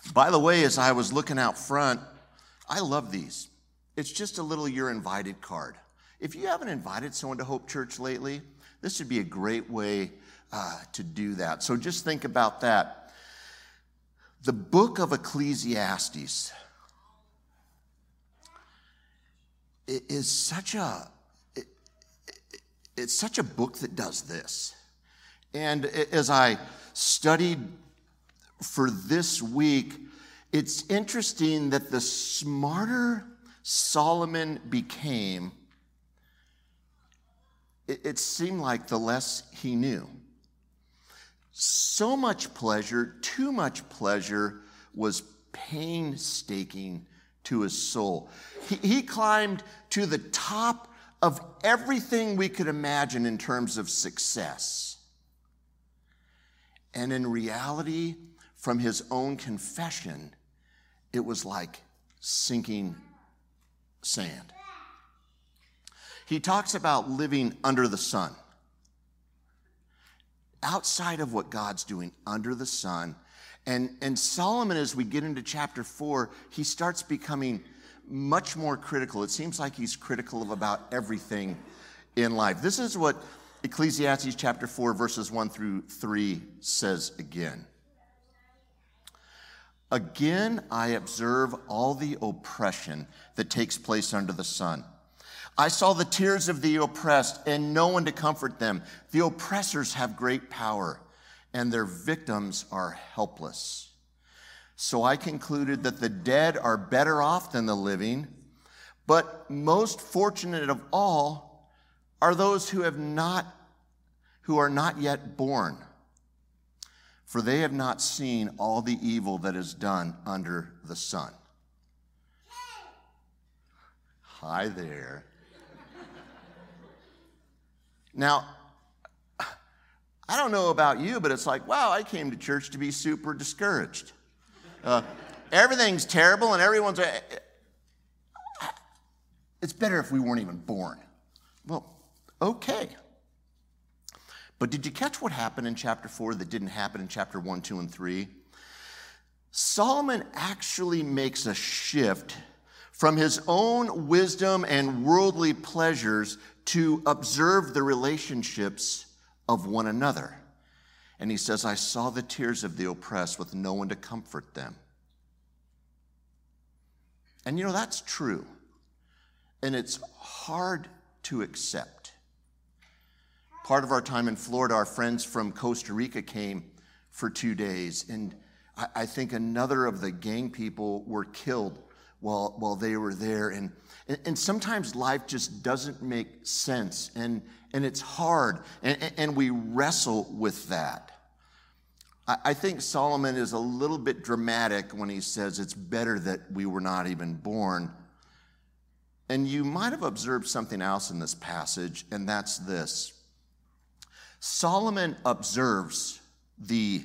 By the way, as I was looking out front, I love these. It's just a little "you're invited" card. If you haven't invited someone to Hope Church lately, this would be a great way to do that. So just think about that. The book of Ecclesiastes is such a book that does this. And as I studied for this week, it's interesting that the smarter Solomon became, it seemed like the less he knew. So much pleasure, too much pleasure, was painstaking to his soul. He climbed to the top of everything we could imagine in terms of success. And in reality, from his own confession, it was like sinking sand. He talks about living under the sun. Outside of what God's doing under the sun. And Solomon, as we get into chapter 4, he starts becoming much more critical. It seems like he's critical of about everything in life. This is what Ecclesiastes chapter 4, verses 1 through 3 says again. Again, I observe all the oppression that takes place under the sun. I saw the tears of the oppressed and no one to comfort them. The oppressors have great power and their victims are helpless. So I concluded that the dead are better off than the living, but most fortunate of all are those who are not yet born, for they have not seen all the evil that is done under the sun. Hi there. Now, I don't know about you, but it's like, wow, I came to church to be super discouraged. Everything's terrible and everyone's... It's better if we weren't even born. Well, okay. But did you catch what happened in chapter 4 that didn't happen in chapter 1, 2, and 3? Solomon actually makes a shift from his own wisdom and worldly pleasures to observe the relationships of one another. And he says, I saw the tears of the oppressed with no one to comfort them. And you know, that's true. And it's hard to accept. Part of our time in Florida, our friends from Costa Rica came for 2 days. And I think another of the gang people were killed while they were there. And sometimes life just doesn't make sense, and it's hard, and we wrestle with that. I think Solomon is a little bit dramatic when he says it's better that we were not even born. And you might have observed something else in this passage, and that's this. Solomon observes the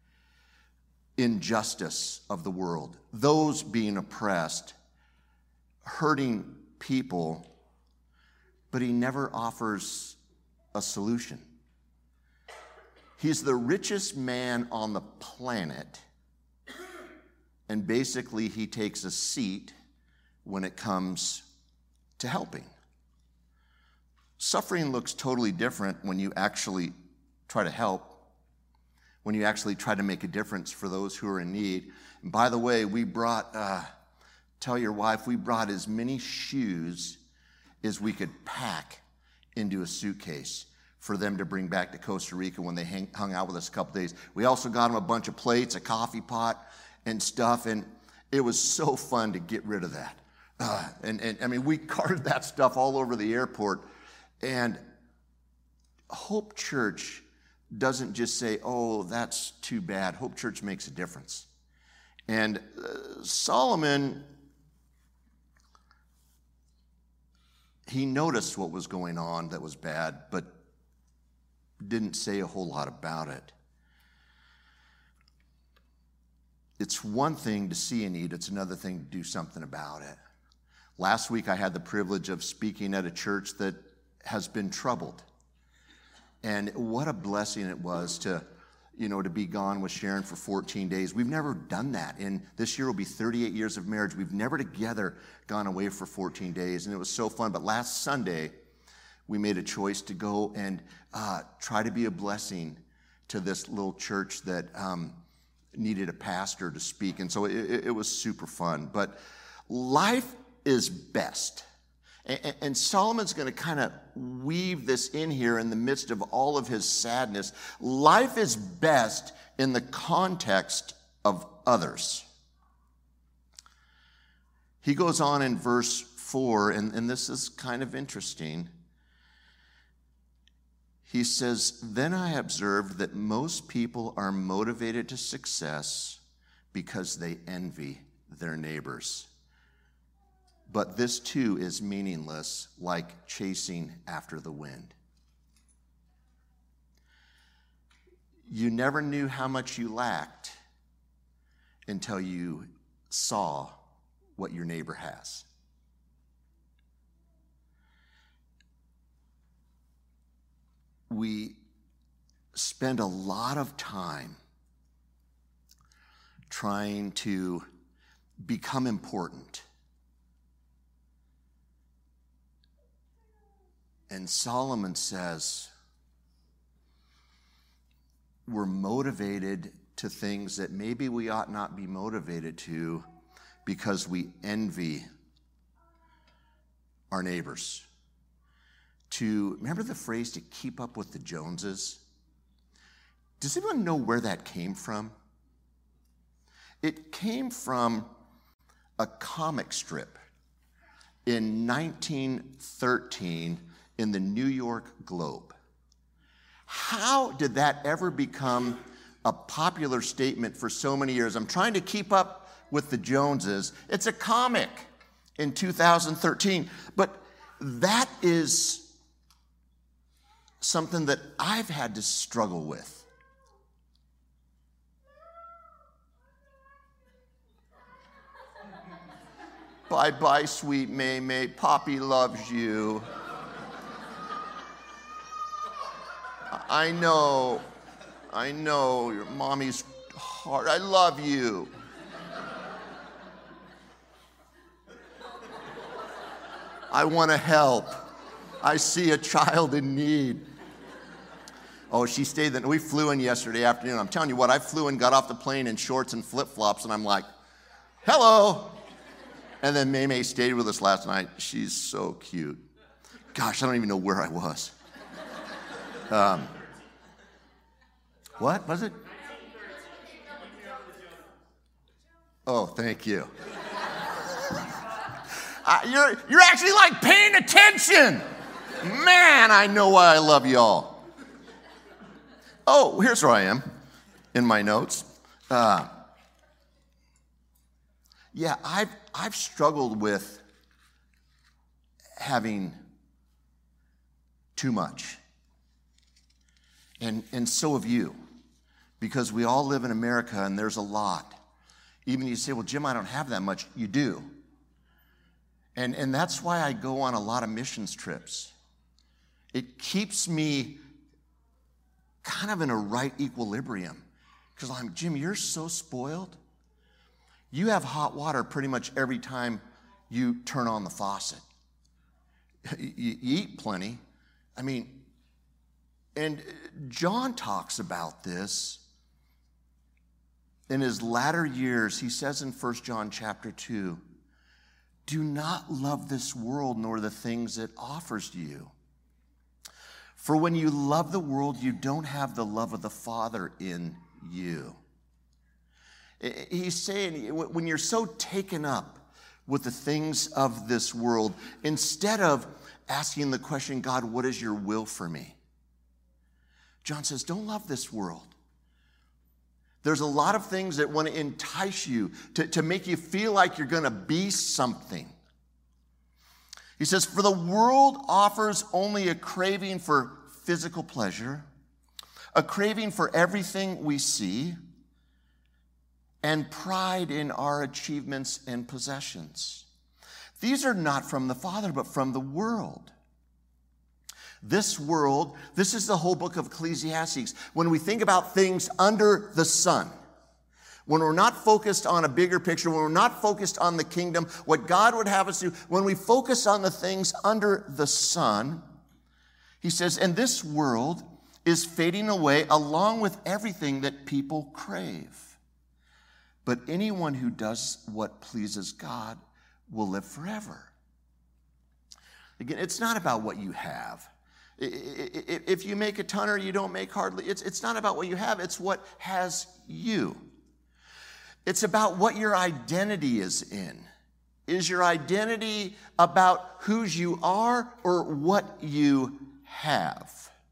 injustice of the world, those being oppressed, hurting people, but he never offers a solution. He's the richest man on the planet, and basically he takes a seat when it comes to helping. Suffering looks totally different when you actually try to help, when you actually try to make a difference for those who are in need. And by the way, we brought, tell your wife, we brought as many shoes as we could pack into a suitcase for them to bring back to Costa Rica when they hung out with us a couple days. We also got them a bunch of plates, a coffee pot, and stuff, and it was so fun to get rid of that. And I mean, we carted that stuff all over the airport, and Hope Church doesn't just say, oh, that's too bad. Hope Church makes a difference. And Solomon, he noticed what was going on that was bad, but didn't say a whole lot about it. It's one thing to see a need, it's another thing to do something about it. Last week I had the privilege of speaking at a church that has been troubled. And what a blessing it was to to be gone with Sharon for 14 days. We've never done that. And this year will be 38 years of marriage. We've never together gone away for 14 days. And it was so fun. But last Sunday, we made a choice to go and try to be a blessing to this little church that needed a pastor to speak. And so it was super fun. But life is best. And Solomon's going to kind of weave this in here in the midst of all of his sadness. Life is best in the context of others. He goes on in verse 4, and this is kind of interesting. He says, "Then I observed that most people are motivated to success because they envy their neighbors. But this too is meaningless, like chasing after the wind." You never knew how much you lacked until you saw what your neighbor has. We spend a lot of time trying to become important. And Solomon says, we're motivated to things that maybe we ought not be motivated to because we envy our neighbors. Remember the phrase to keep up with the Joneses? Does anyone know where that came from? It came from a comic strip in 1913 in the New York Globe. How did that ever become a popular statement for so many years? I'm trying to keep up with the Joneses. It's a comic in 2013. But that is something that I've had to struggle with. Bye-bye, sweet May May. Poppy loves you. I know, your mommy's hard. I love you. I want to help. I see a child in need. Oh, she stayed. We flew in yesterday afternoon. I'm telling you what, I flew in, got off the plane in shorts and flip-flops, and I'm like, hello. And then May May stayed with us last night. She's so cute. Gosh, I don't even know where I was. What was it? Oh, thank you. You're actually like paying attention. Man, I know why I love y'all. Oh, here's where I am in my notes. Yeah, I've struggled with having too much. And so have you, because we all live in America and there's a lot. Even you say, well, Jim, I don't have that much. You do. And that's why I go on a lot of missions trips. It keeps me kind of in a right equilibrium. Because I'm, Jim, you're so spoiled. You have hot water pretty much every time you turn on the faucet. You eat plenty. I mean, and John talks about this in his latter years. He says in 1 John chapter 2, do not love this world nor the things it offers you. For when you love the world, you don't have the love of the Father in you. He's saying when you're so taken up with the things of this world, instead of asking the question, God, what is your will for me? John says, don't love this world. There's a lot of things that want to entice you, to make you feel like you're going to be something. He says, for the world offers only a craving for physical pleasure, a craving for everything we see, and pride in our achievements and possessions. These are not from the Father, but from the world. This world, this is the whole book of Ecclesiastes. When we think about things under the sun, when we're not focused on a bigger picture, when we're not focused on the kingdom, what God would have us do, when we focus on the things under the sun, he says, and this world is fading away along with everything that people crave. But anyone who does what pleases God will live forever. Again, it's not about what you have. If you make a ton or you don't make hardly, it's not about what you have, it's what has you. It's about what your identity is in. Is your identity about whose you are or what you have?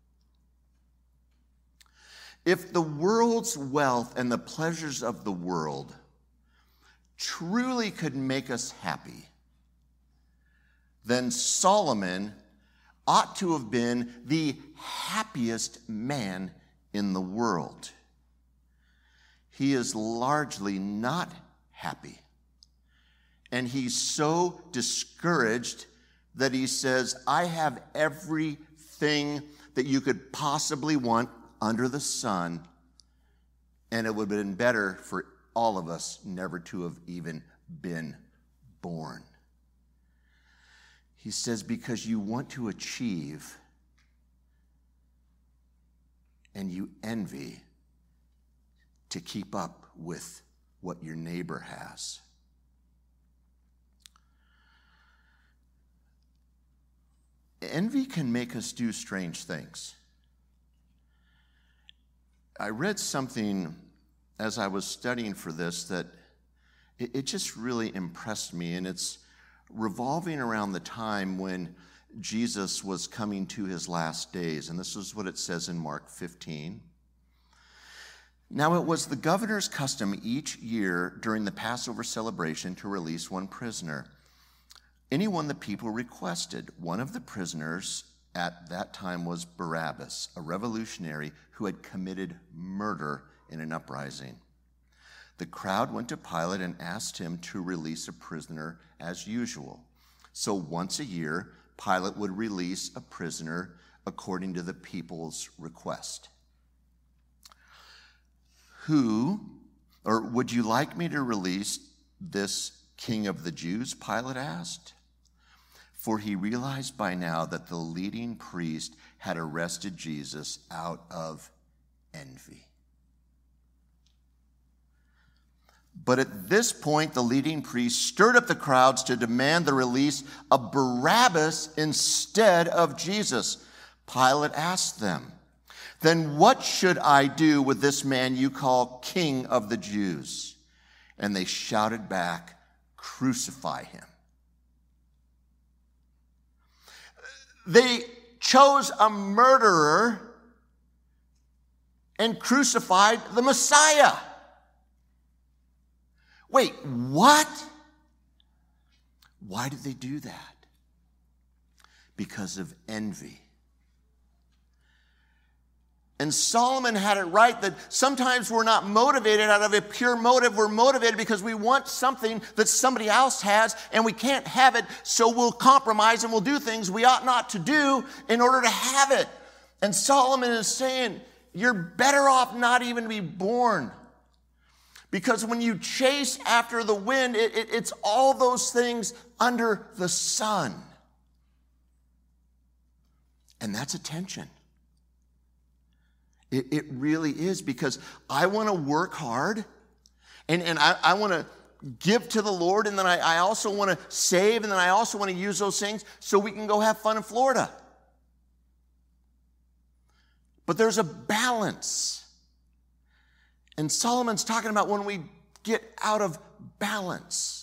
If the world's wealth and the pleasures of the world truly could make us happy, then Solomon ought to have been the happiest man in the world. He is largely not happy. And he's so discouraged that he says, I have everything that you could possibly want under the sun, and it would have been better for all of us never to have even been born. He says, because you want to achieve and you envy to keep up with what your neighbor has. Envy can make us do strange things. I read something as I was studying for this that it just really impressed me, and it's revolving around the time when Jesus was coming to his last days. And this is what it says in Mark 15. Now it was the governor's custom each year during the Passover celebration to release one prisoner, anyone the people requested. One of the prisoners at that time was Barabbas, a revolutionary who had committed murder in an uprising. The crowd went to Pilate and asked him to release a prisoner as usual. So once a year, Pilate would release a prisoner according to the people's request. Would you like me to release this king of the Jews? Pilate asked. For he realized by now that the leading priest had arrested Jesus out of envy. But at this point, the leading priest stirred up the crowds to demand the release of Barabbas instead of Jesus. Pilate asked them, then what should I do with this man you call King of the Jews? And they shouted back, crucify him. They chose a murderer and crucified the Messiah. Wait, what? Why did they do that? Because of envy. And Solomon had it right that sometimes we're not motivated out of a pure motive. We're motivated because we want something that somebody else has and we can't have it, so we'll compromise and we'll do things we ought not to do in order to have it. And Solomon is saying, you're better off not even to be born. Because when you chase after the wind, it's all those things under the sun. And that's attention. It really is, because I want to work hard and I want to give to the Lord, and then I also want to save, and then I also want to use those things so we can go have fun in Florida. But there's a balance. And Solomon's talking about when we get out of balance.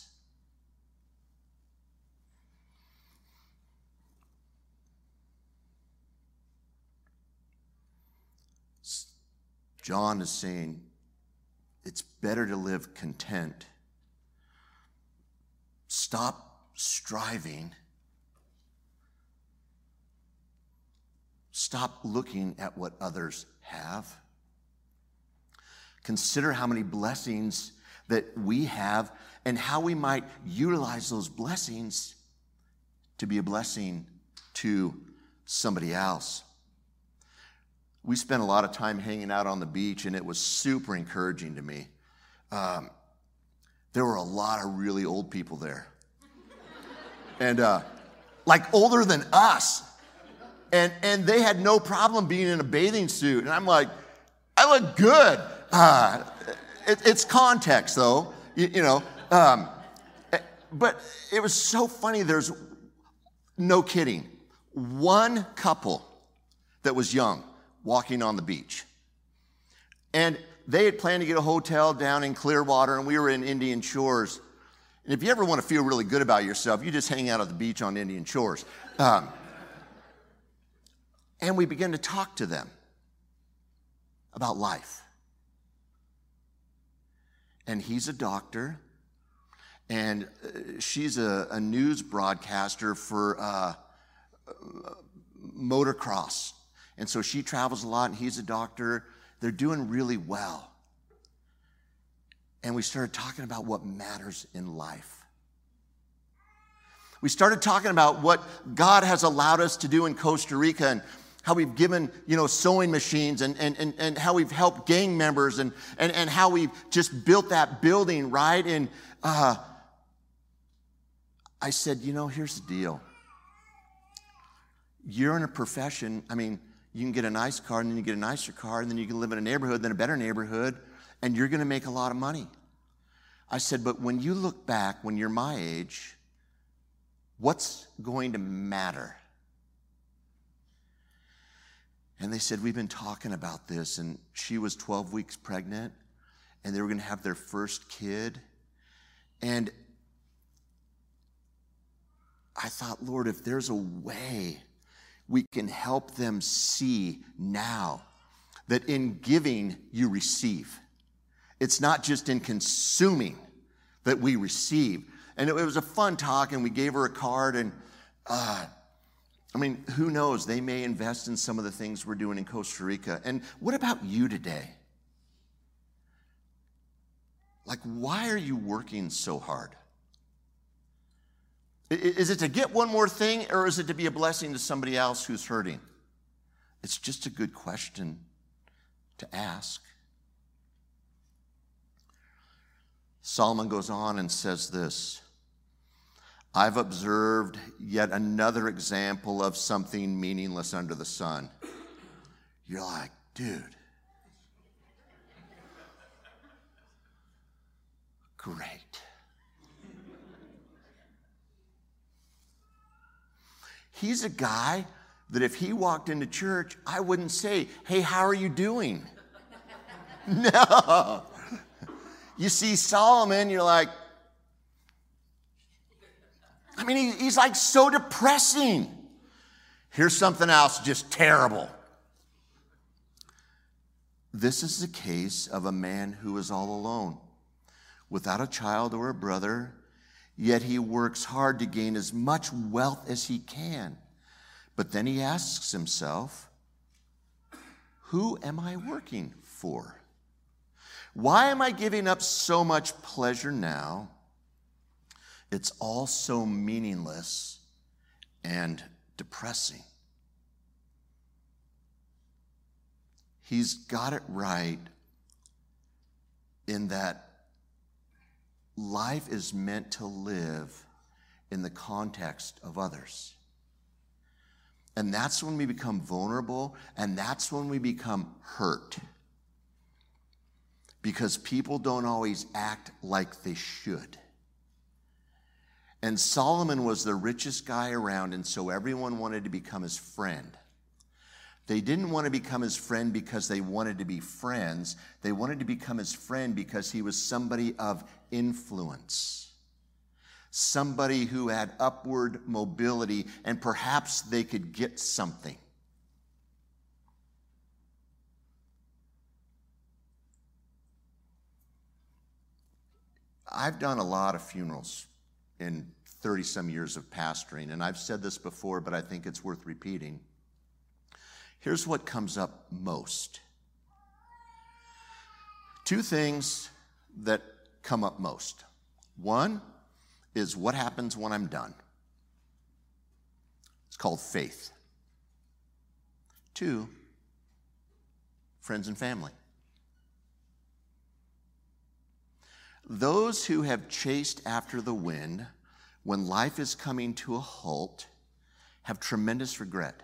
John is saying it's better to live content. Stop striving. Stop looking at what others have. Consider how many blessings that we have and how we might utilize those blessings to be a blessing to somebody else. We spent a lot of time hanging out on the beach, and it was super encouraging to me. There were a lot of really old people there. And like older than us. And they had no problem being in a bathing suit. And I'm like, I look good. It's context, though, you know. But it was so funny. There's, no kidding, one couple that was young walking on the beach. And they had planned to get a hotel down in Clearwater, and we were in Indian Shores. And if you ever want to feel really good about yourself, you just hang out at the beach on Indian Shores. And we began to talk to them about life. And he's a doctor, and she's a news broadcaster for motocross. And so she travels a lot, and he's a doctor. They're doing really well. And we started talking about what matters in life. We started talking about what God has allowed us to do in Costa Rica, and how we've given, sewing machines, and how we've helped gang members, and how we've just built that building, right? And I said, here's the deal. You're in a profession, you can get a nice car, and then you get a nicer car, and then you can live in a neighborhood, then a better neighborhood, and you're going to make a lot of money. I said, but when you look back, when you're my age, what's going to matter? And they said, we've been talking about this, and she was 12 weeks pregnant, and they were going to have their first kid. And I thought, Lord, if there's a way we can help them see now that in giving you receive. It's not just in consuming that we receive. And it was a fun talk, and we gave her a card, and who knows? They may invest in some of the things we're doing in Costa Rica. And what about you today? Like, why are you working so hard? Is it to get one more thing, or is it to be a blessing to somebody else who's hurting? It's just a good question to ask. Solomon goes on and says this, I've observed yet another example of something meaningless under the sun. You're like, dude, great. He's a guy that if he walked into church, I wouldn't say, hey, how are you doing? No. You see Solomon, you're like, he's like so depressing. Here's something else just terrible. This is the case of a man who is all alone, without a child or a brother, yet he works hard to gain as much wealth as he can. But then he asks himself, who am I working for? Why am I giving up so much pleasure now? It's all so meaningless and depressing. He's got it right in that life is meant to live in the context of others. And that's when we become vulnerable, and that's when we become hurt. Because people don't always act like they should. And Solomon was the richest guy around, and so everyone wanted to become his friend. They didn't want to become his friend because they wanted to be friends. They wanted to become his friend because he was somebody of influence. Somebody who had upward mobility, and perhaps they could get something. I've done a lot of funerals in 30-some years of pastoring, and I've said this before, but I think it's worth repeating. Here's what comes up most. Two things that come up most. One is what happens when I'm done. It's called faith. 2, friends and family. Those who have chased after the wind when life is coming to a halt have tremendous regret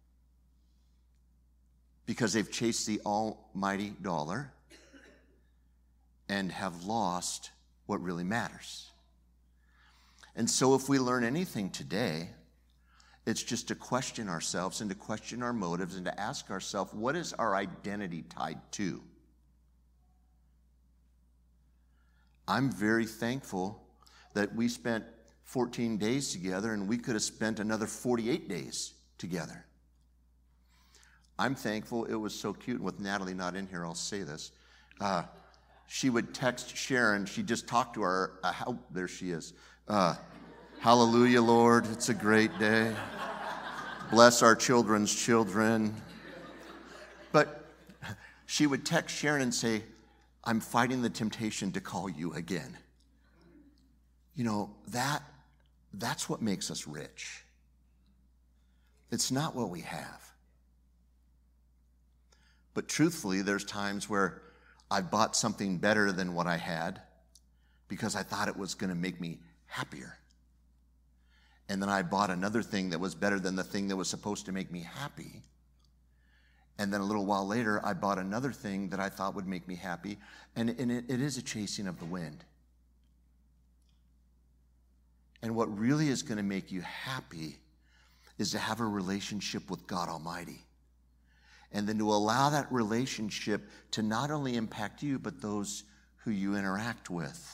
because they've chased the almighty dollar and have lost what really matters. And so if we learn anything today, it's just to question ourselves and to question our motives and to ask ourselves, what is our identity tied to? I'm very thankful that we spent 14 days together and we could have spent another 48 days together. I'm thankful it was so cute. With Natalie not in here, I'll say this. She would text Sharon. She just talked to her. There she is. Hallelujah, Lord. It's a great day. Bless our children's children. But she would text Sharon and say, I'm fighting the temptation to call you again. You know, that's what makes us rich. It's not what we have. But truthfully, there's times where I bought something better than what I had because I thought it was going to make me happier. And then I bought another thing that was better than the thing that was supposed to make me happy. And then a little while later, I bought another thing that I thought would make me happy. And it is a chasing of the wind. And what really is going to make you happy is to have a relationship with God Almighty. And then to allow that relationship to not only impact you, but those who you interact with.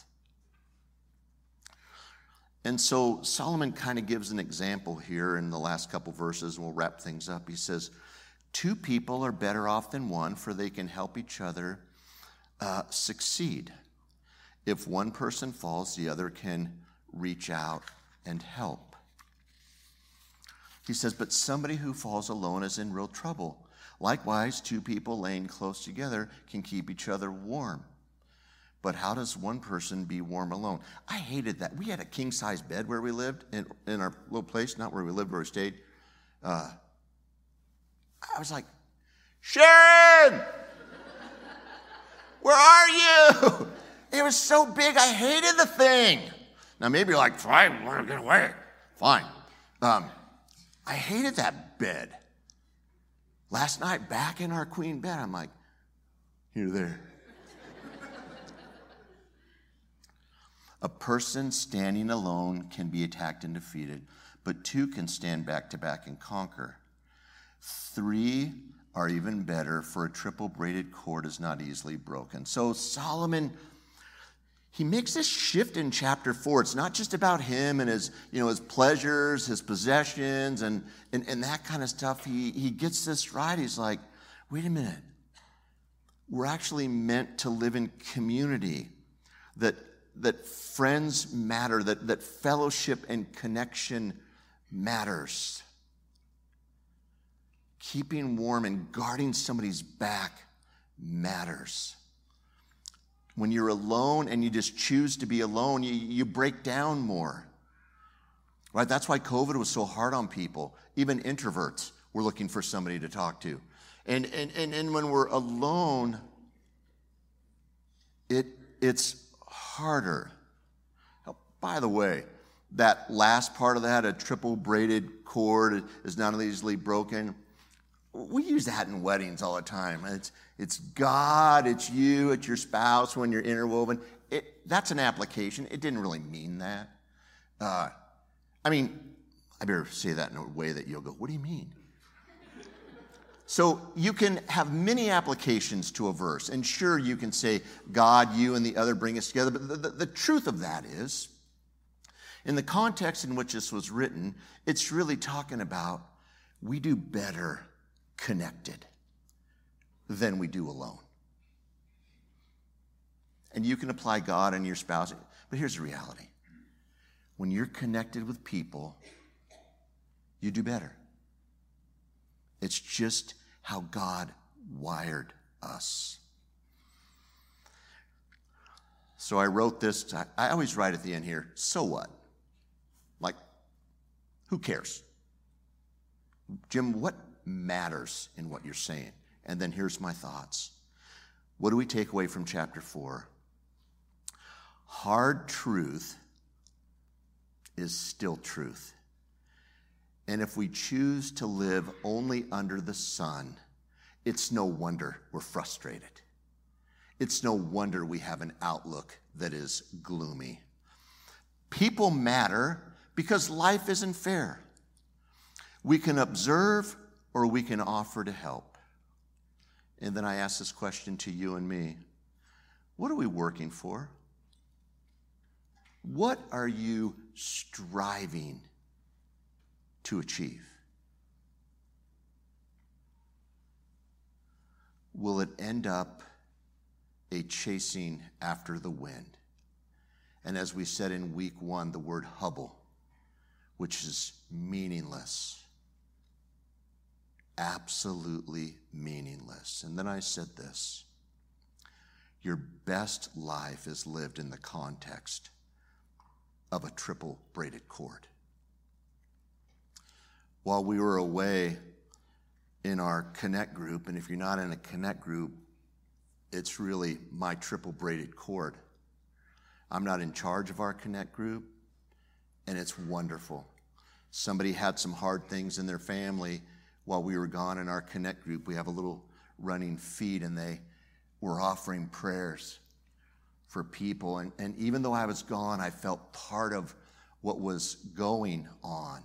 And so Solomon kind of gives an example here in the last couple verses, and we'll wrap things up. He says, 2 people are better off than one, for they can help each other succeed. If one person falls, the other can reach out and help. He says, but somebody who falls alone is in real trouble. Likewise, 2 people laying close together can keep each other warm. But how does one person be warm alone? I hated that. We had a king-size bed where we lived, in our little place, not where we lived, where we stayed. I was like, Sharon! Where are you? It was so big, I hated the thing. Now maybe you're like, fine, want to get away. Fine. I hated that bed. Last night, back in our queen bed, I'm like, here, there. A person standing alone can be attacked and defeated, but 2 can stand back to back and conquer. 3 are even better, for a triple braided cord is not easily broken. So Solomon, he makes this shift in chapter 4. It's not just about him and his pleasures, his possessions, and that kind of stuff. He gets this right. He's like, wait a minute. We're actually meant to live in community, that friends matter, that fellowship and connection matters. Keeping warm and guarding somebody's back matters. When you're alone and you just choose to be alone, you break down more. Right? That's why COVID was so hard on people. Even introverts were looking for somebody to talk to. And when we're alone, it's harder. Now, by the way, that last part of that, a triple braided cord is not easily broken. We use that in weddings all the time. It's God, it's you, it's your spouse when you're interwoven. That's an application. It didn't really mean that. I better say that in a way that you'll go, what do you mean? So you can have many applications to a verse. And sure, you can say, God, you, and the other bring us together. But the truth of that is, in the context in which this was written, it's really talking about we do better connected than we do alone. And you can apply God and your spouse. But here's the reality. When you're connected with people, you do better. It's just how God wired us. So I wrote this. I always write at the end here, so what? Like, who cares? Jim, what matters in what you're saying. And then here's my thoughts. What do we take away from chapter 4? Hard truth is still truth. And if we choose to live only under the sun, it's no wonder we're frustrated. It's no wonder we have an outlook that is gloomy. People matter because life isn't fair. We can observe or we can offer to help. And then I ask this question to you and me. What are we working for? What are you striving to achieve? Will it end up a chasing after the wind? And as we said in week 1, the word Hubble, which is meaningless. Absolutely meaningless. And then I said this: your best life is lived in the context of a triple braided cord. While we were away in our Connect group, and if you're not in a Connect group, it's really my triple braided cord. I'm not in charge of our Connect group, and it's wonderful. Somebody had some hard things in their family while we were gone in our Connect group. We have a little running feed, and they were offering prayers for people. And even though I was gone, I felt part of what was going on.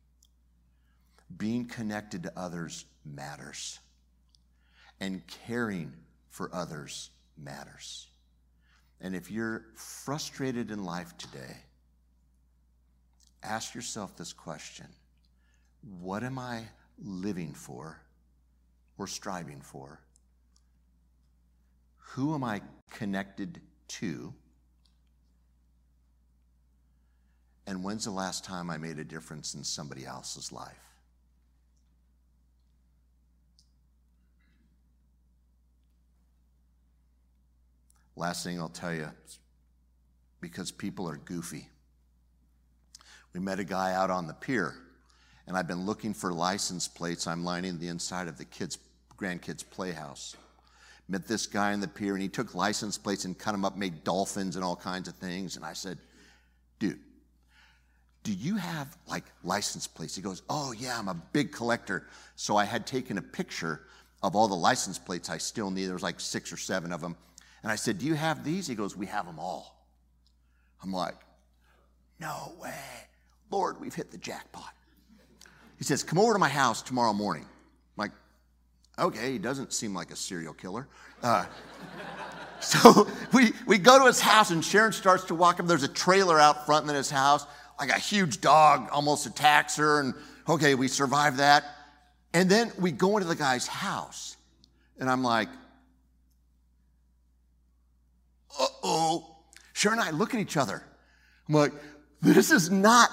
Being connected to others matters. And caring for others matters. And if you're frustrated in life today, ask yourself this question: what am I living for or striving for? Who am I connected to? And when's the last time I made a difference in somebody else's life? Last thing I'll tell you, because people are goofy. We met a guy out on the pier, and I've been looking for license plates. I'm lining the inside of the grandkids' playhouse. Met this guy on the pier, and he took license plates and cut them up, made dolphins and all kinds of things. And I said, dude, do you have license plates? He goes, oh yeah, I'm a big collector. So I had taken a picture of all the license plates I still need. There was 6 or 7 of them. And I said, do you have these? He goes, we have them all. I'm like, no way. Lord, we've hit the jackpot. He says, come over to my house tomorrow morning. I'm like, okay, he doesn't seem like a serial killer. So we go to his house, and Sharon starts to walk up. There's a trailer out front in his house. Like a huge dog almost attacks her. And okay, we survive that. And then we go into the guy's house. And I'm like, uh-oh. Sharon and I look at each other. I'm like, this is not,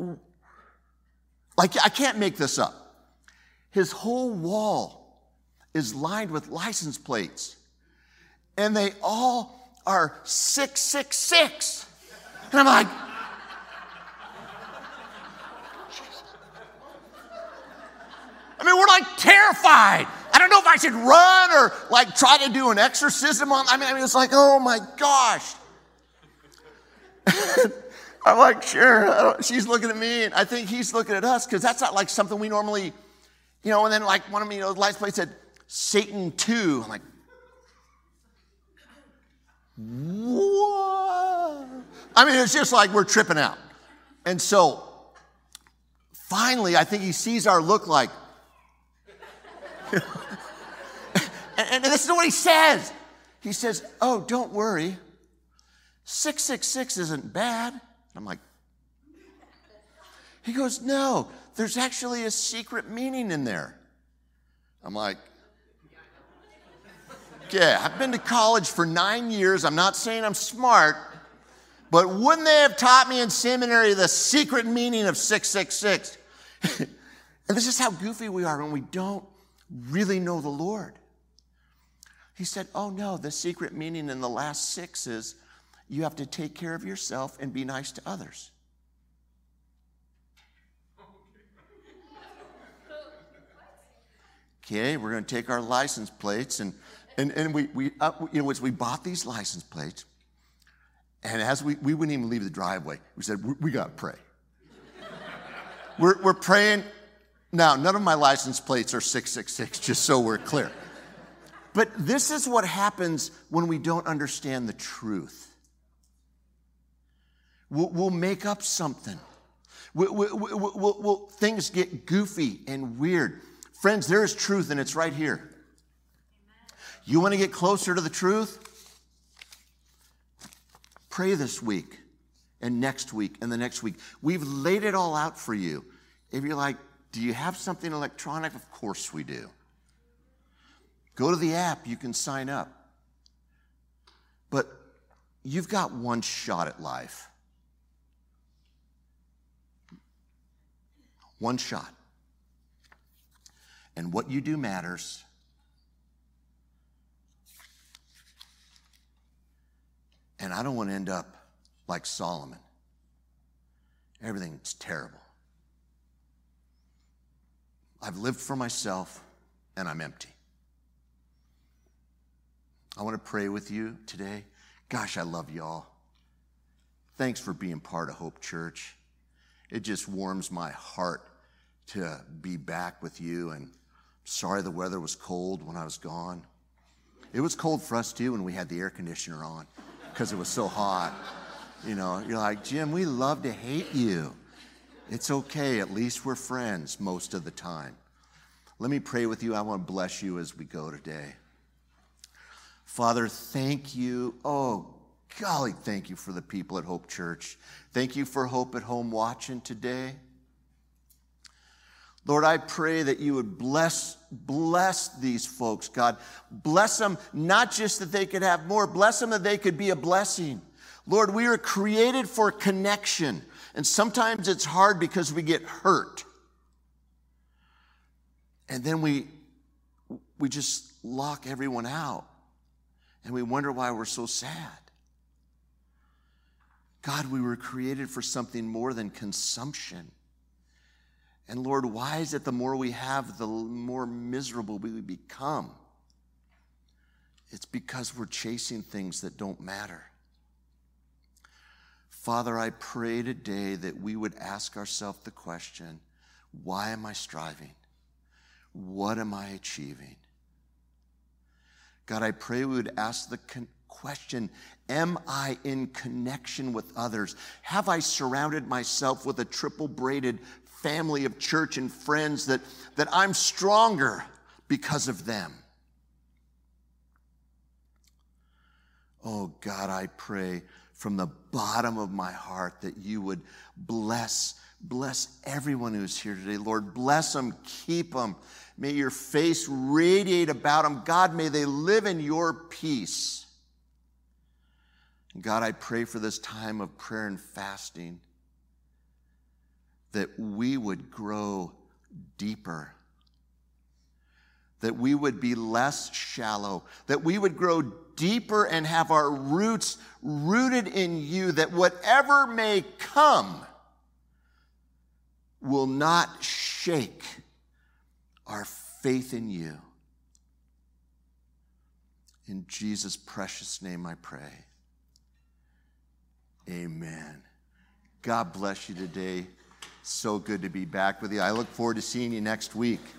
I can't make this up. His whole wall is lined with license plates. And they all are 666. And I'm like, we're terrified. I don't know if I should run or try to do an exorcism on. It's oh my gosh. I'm like, sure. She's looking at me, and I think he's looking at us, because that's not something we normally, and then one of me, the license plate said Satan 2. I'm like, what? It's just we're tripping out. And so finally, I think he sees our look and this is what he says. He says, oh, don't worry. 666 isn't bad. I'm like, he goes, no, there's actually a secret meaning in there. I'm like, yeah, I've been to college for 9 years. I'm not saying I'm smart, but wouldn't they have taught me in seminary the secret meaning of 666? And this is how goofy we are when we don't really know the Lord. He said, oh no, the secret meaning in the last 6 is you have to take care of yourself and be nice to others. Okay, we're going to take our license plates, and we bought these license plates, and as we wouldn't even leave the driveway, we said, we got to pray. We're praying. Now, none of my license plates are 666, just so we're clear. But this is what happens when we don't understand the truth. We'll make up something. Things get goofy and weird. Friends, there is truth, and it's right here. You want to get closer to the truth? Pray this week, and next week, and the next week. We've laid it all out for you. If you're like, do you have something electronic? Of course we do. Go to the app, you can sign up. But you've got one shot at life. One shot. And what you do matters. And I don't want to end up like Solomon. Everything's terrible. I've lived for myself, and I'm empty. I want to pray with you today. Gosh, I love y'all. Thanks for being part of Hope Church. It just warms my heart to be back with you, and sorry the weather was cold when I was gone. It was cold for us too when we had the air conditioner on because it was so hot. You know, you're like, Jim, we love to hate you. It's okay, at least we're friends most of the time. Let me pray with you. I want to bless you as we go today. Father, thank you. Oh, golly, thank you for the people at Hope Church. Thank you for Hope at Home watching today. Lord, I pray that you would bless these folks, God. Bless them, not just that they could have more, bless them that they could be a blessing. Lord, we are created for connection, and sometimes it's hard because we get hurt. And then we just lock everyone out, and we wonder why we're so sad. God, we were created for something more than consumption. And Lord, why is it the more we have, the more miserable we become? It's because we're chasing things that don't matter. Father, I pray today that we would ask ourselves the question, why am I striving? What am I achieving? God, I pray we would ask the question, am I in connection with others? Have I surrounded myself with a triple-braided family of church and friends that I'm stronger because of them? Oh God, I pray from the bottom of my heart that you would bless everyone who's here today. Lord, bless them, keep them. May your face radiate about them. God, may they live in your peace. And God, I pray for this time of prayer and fasting that we would grow deeper, that we would be less shallow, that we would grow deeper and have our roots rooted in you, that whatever may come will not shake our faith in you. In Jesus' precious name I pray. Amen. God bless you today. So good to be back with you. I look forward to seeing you next week.